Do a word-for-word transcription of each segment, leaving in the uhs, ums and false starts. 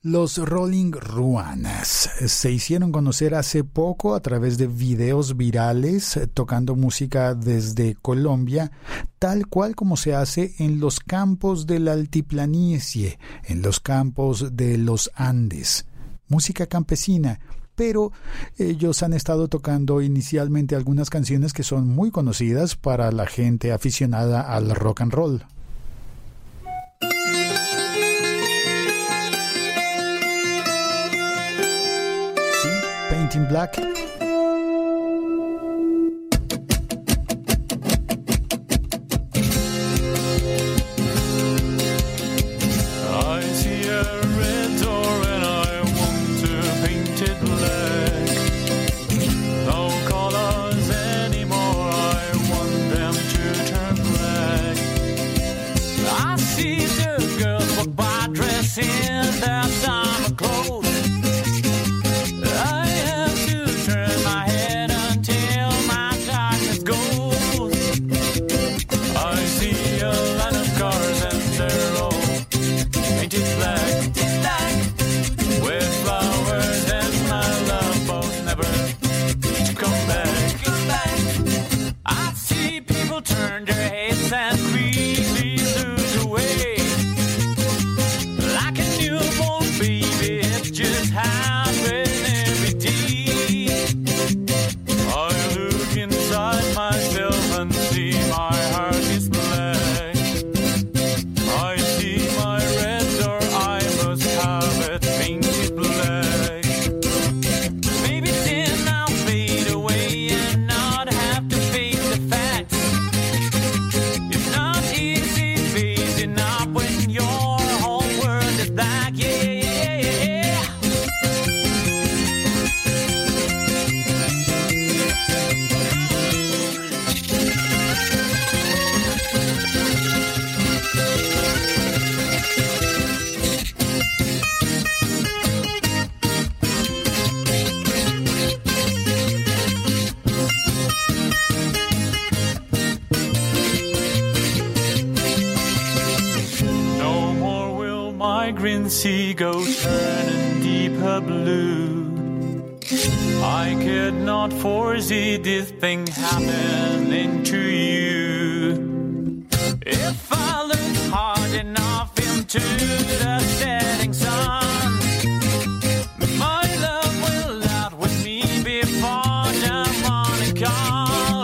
Los Rolling Ruanas se hicieron conocer hace poco a través de videos virales tocando música desde Colombia, tal cual como se hace en los campos de la altiplanicie, en los campos de los Andes. Música campesina, pero ellos han estado tocando inicialmente algunas canciones que son muy conocidas para la gente aficionada al rock and roll. Painting Black. Sea go turning deeper blue. I could not foresee this thing happening to you. If I look hard enough into the setting sun, my love will outwit me before the morning comes.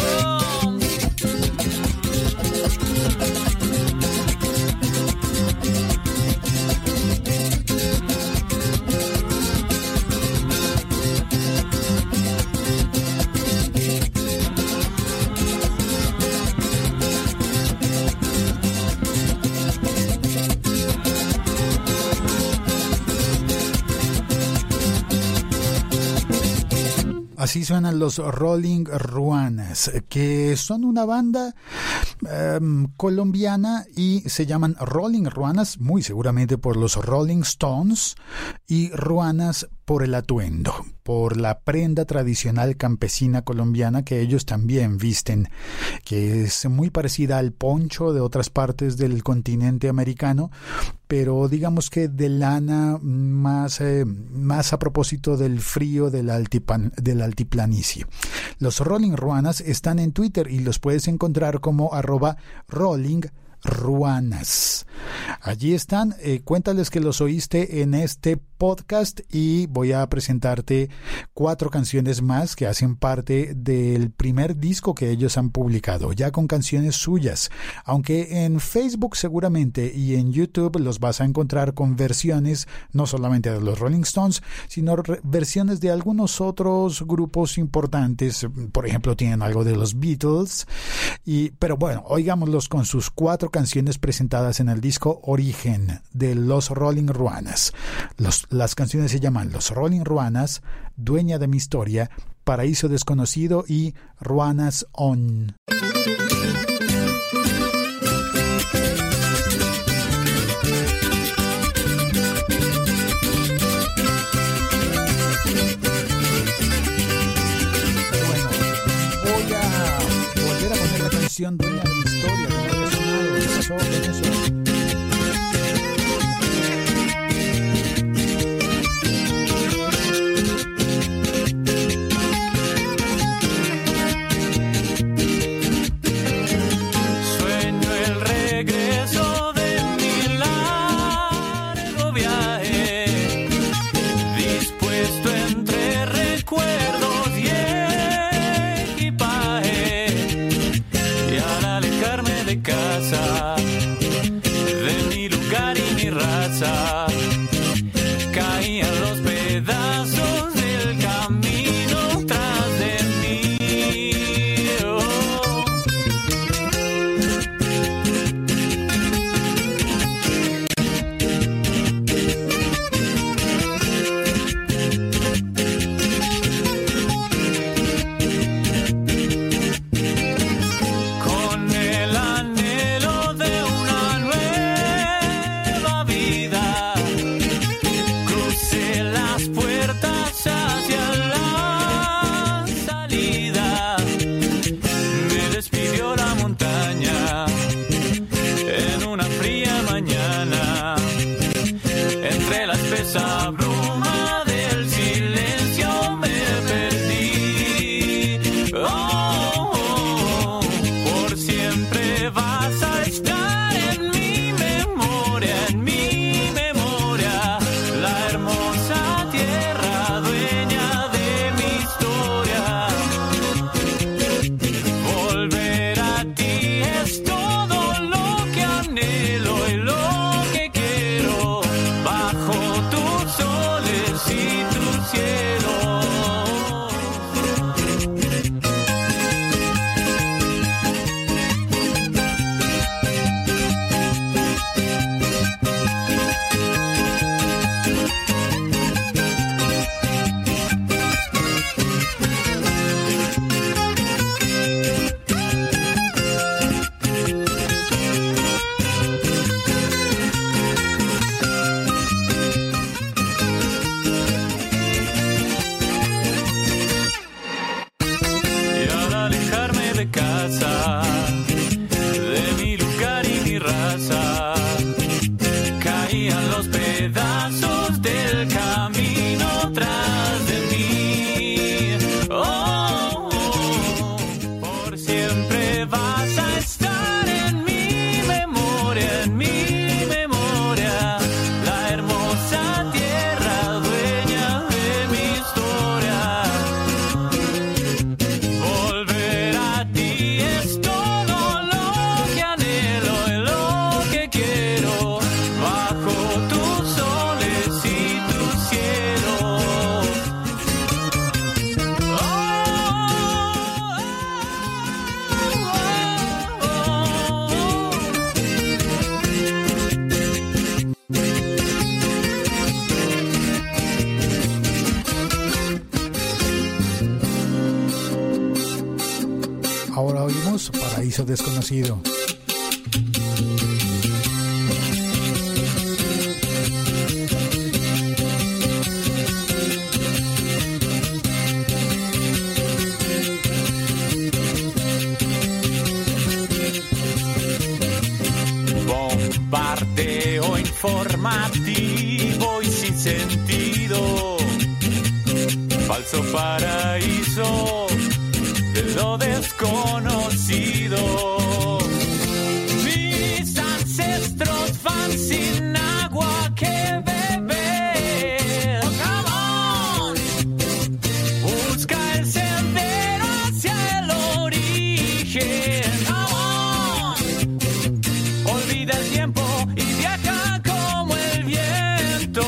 Así suenan los Rolling Ruanas, que son una banda um, colombiana y se llaman Rolling Ruanas, muy seguramente por los Rolling Stones, y Ruanas por el atuendo, por la prenda tradicional campesina colombiana que ellos también visten, que es muy parecida al poncho de otras partes del continente americano, pero digamos que de lana más, eh, más a propósito del frío del, altipan, del altiplanicie. Los Rolling Ruanas están en Twitter y los puedes encontrar como arroba Rolling Ruanas. Allí están, eh, cuéntales que los oíste en este podcast y voy a presentarte cuatro canciones más que hacen parte del primer disco que ellos han publicado, ya con canciones suyas, aunque en Facebook seguramente y en YouTube los vas a encontrar con versiones no solamente de los Rolling Stones, sino re- versiones de algunos otros grupos importantes. Por ejemplo, tienen algo de los Beatles, y, pero bueno, oigámoslos con sus cuatro canciones presentadas en el disco Origen de los Rolling Ruanas. Los, las canciones se llaman Los Rolling Ruanas, Dueña de mi historia, Paraíso desconocido y Ruanas On. Bueno, voy a volver a poner la canción Dueña de mi historia, que no había sonado. ¿Qué pasó con eso? la espesa bruma del silencio me perdí. Oh, oh, oh, por siempre vas a estar en mi memoria, en mi memoria, la hermosa tierra dueña de mi historia. Volver a ti es todo lo que anhelo y lo que quiero, bajo tus soles y tus cielos. Y al alejarme de casa, de mi lugar y mi raza, caían los pedazos del camino tras de mí. Oh, oh, por siempre vas a estar en mi memoria, en mi memoria, la hermosa tierra dueña de mi historia. Volver a ti es todo lo que anhelo y lo que quiero, bajo tus soles y tus cielos. Oh, oh, oh, Ahora oímos Paraíso Desconocido. bombardeo informativo y sin sentido, falso paraíso de lo desconocido. Mis ancestros van sin agua que beber. Come on. Busca el sendero hacia el origen. Come on. Olvida el tiempo y viaja como el viento.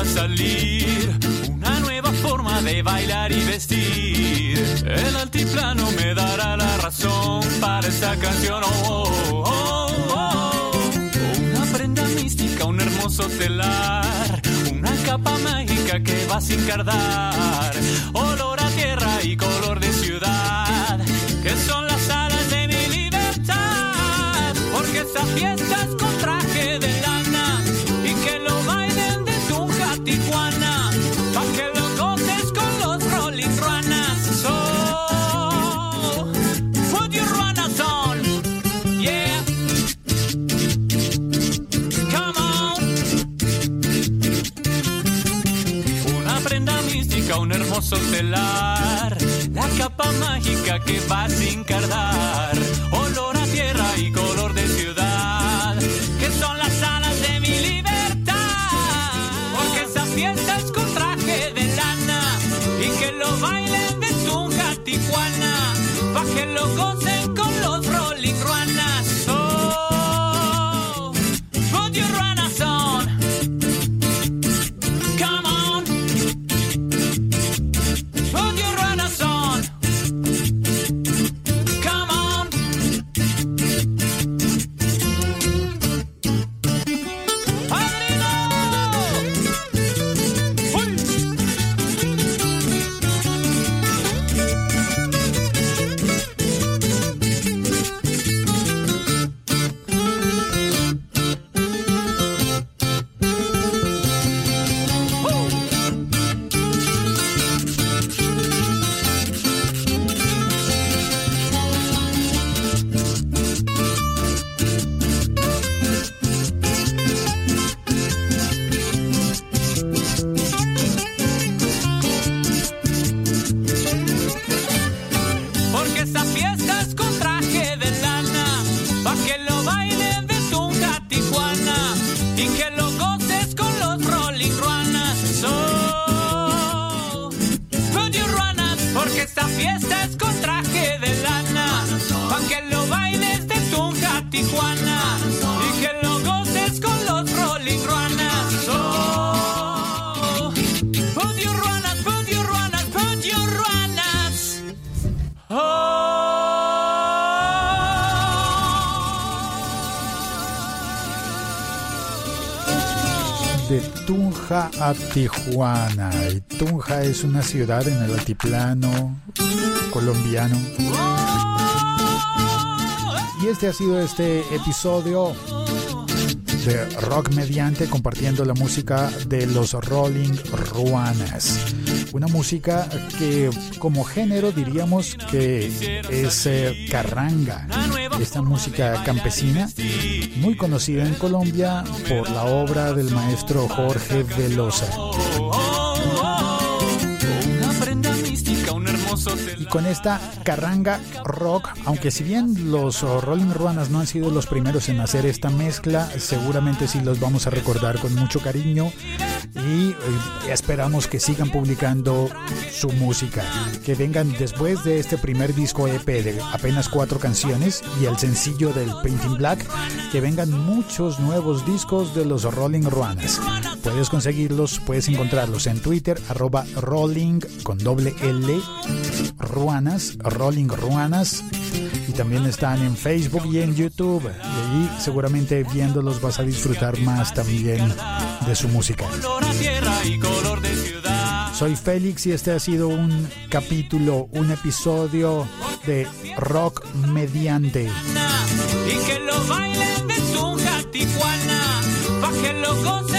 salir, una nueva forma de bailar y vestir. El altiplano me dará la razón para esta canción. Oh, oh, oh, oh. Una prenda mística, un hermoso telar, una capa mágica que va sin cardar, olor a tierra y color de ciudad, que son las alas de mi libertad. Porque esta fiesta es con traje de lana y que lo bailen de Tunja a Tijuana, pa' que lo goces con los Rolling Ruanas. So, put your ruanas on, yeah, come on. Una prenda mística, un hermoso telar, la capa mágica que va sin cardar, olor a tierra y color de ciudad, que son las alas de mi libertad. Porque esa fiesta es con traje de lana y que lo bailen de Tunja a Tijuana, pa' que lo gocen con los Rolling Ruanas. So, put your ruanas on, come on, put your ruanas on, come on. ¡Padrino! ¡Uy! Porque esta fiesta es con traje de lana, pa' que lo bailen de Tunja a Tijuana y que lo goces con los Rolling Ruanas. So, put your ruanas. Porque esta fiesta es con traje de lana, pa' que lo bailes de Tunja a Tijuana y que lo goces con los Rolling Ruanas. So, put your ruanas, put your ruanas, put your ruanas. De Tunja a Tijuana. Y Tunja es una ciudad en el altiplano colombiano. Y este ha sido este episodio de Rock Mediante, compartiendo la música de los Rolling Ruanas. Una música que como género diríamos que es eh, carranga. Esta música campesina, muy conocida en Colombia por la obra del maestro Jorge Velosa. Y con esta carranga rock, aunque si bien los Rolling Ruanas no han sido los primeros en hacer esta mezcla, seguramente sí los vamos a recordar con mucho cariño y eh, esperamos que sigan publicando su música, que vengan después de este primer disco E P de apenas cuatro canciones y el sencillo del Painting Black, que vengan muchos nuevos discos de los Rolling Ruanas. Puedes conseguirlos, puedes encontrarlos en Twitter, arroba Rolling con doble L Ruanas, Rolling Ruanas, y también están en Facebook y en YouTube, y allí seguramente viéndolos vas a disfrutar más también de su música. Soy Félix y este ha sido un capítulo, un episodio de Rock Mediante. Y que lo bailen de Tunja a Tijuana, pa' que lo gocen.